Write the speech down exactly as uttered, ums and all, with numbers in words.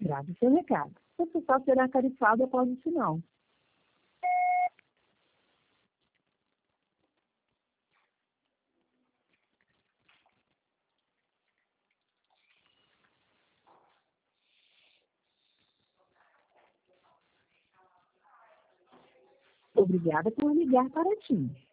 Grave seu recado. Você só será tarifado após o sinal. Obrigada por ligar para a TIM.